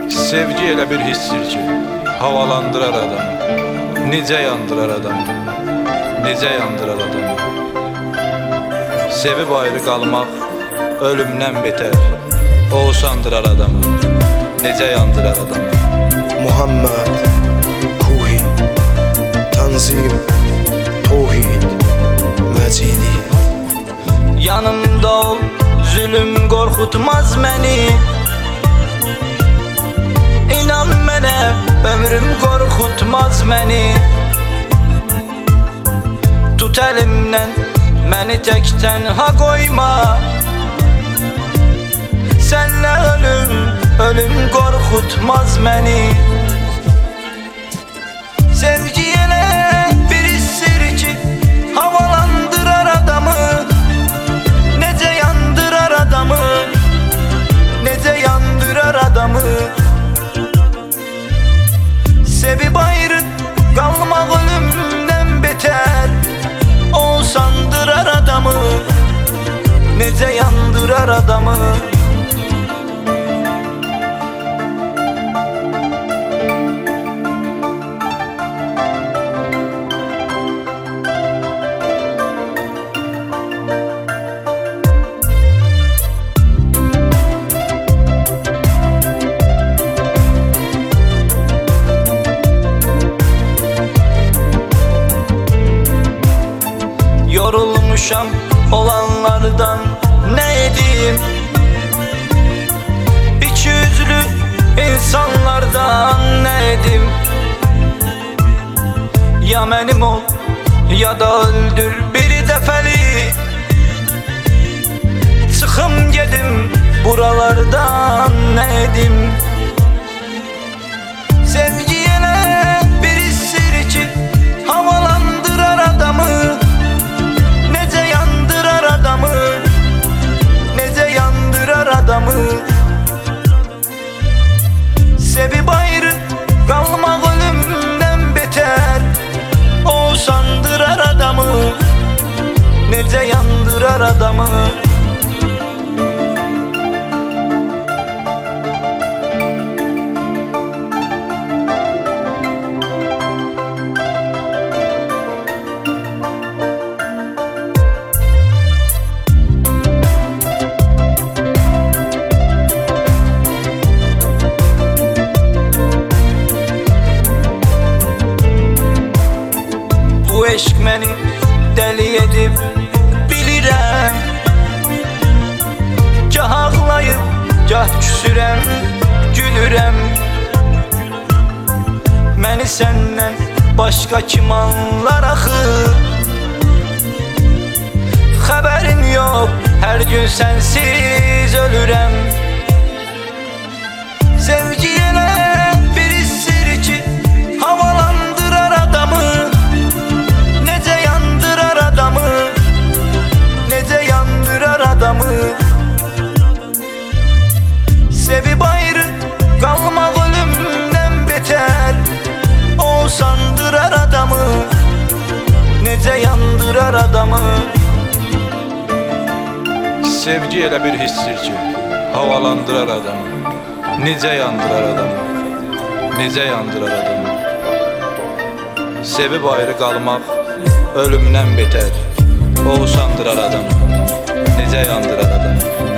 Sevgi elə bir hissdir ki, havalandırar adamı. Necə yandırar adamı, necə yandırar adamı. Sevib ayrı qalmaq ölümdən betər. O usandırar adamı, necə yandırar adamı. Muhammed, Kuhi, Tanzim, Tohid, Mecidi. Yanımda ol, zulüm qorxutmaz məni. İnan mənə, ömrüm qorxutmaz məni. Tut əlimdən, məni tək tənha qoyma. Sənlə ölüm qorxutmaz məni. Sevgi elə bir hissdir ki, havalandırar adamı. Necə yandırar adamı, necə yandırar adamı. Sevib ayrı qalmaq ölümdən betər. O sandırar adamı, necə yandırar adamı. Yorulmuşam olanlardan ne edeyim? İkiyüzlü insanlardan ne edeyim? Ya mənim ol ya da öldür bir dəfəli. Çıxım gedim buralardan ne edeyim? Sevgi elə bir hissdir ki, havalandırar adamı. Necə yandırar adamı, necə yandırar adamı. Sevib ayrı qalmaq ölümdən betər. O sandırar adamı, necə yandırar adamı. Bu eşq məni dəli edib bilirəm. Gah ağlayıb, gah küsürəm, gülürəm. Məni səndən başqa kim anlar axı? Xəbərin yox, hər gün sənsiz ölürəm. Sevgi elə bir hissdir ki, havalandırar adamı. Necə yandırar adamı, necə yandırar adamı. Sevib ayrı qalmaq ölümdən betər. O sandırar adamı, necə yandırar adamı. Sevgi elə bir hissdir ki, havalandırar adamı. Necə yandırar adamı, necə yandırar adamı. Sevib ayrı qalmaq ölümdən betər. O usandırar adamı, necə yandırar adamı.